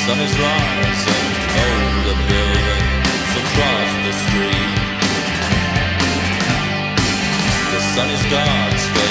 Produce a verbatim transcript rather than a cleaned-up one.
sun is rising over the buildings across the street. The sun is God's face.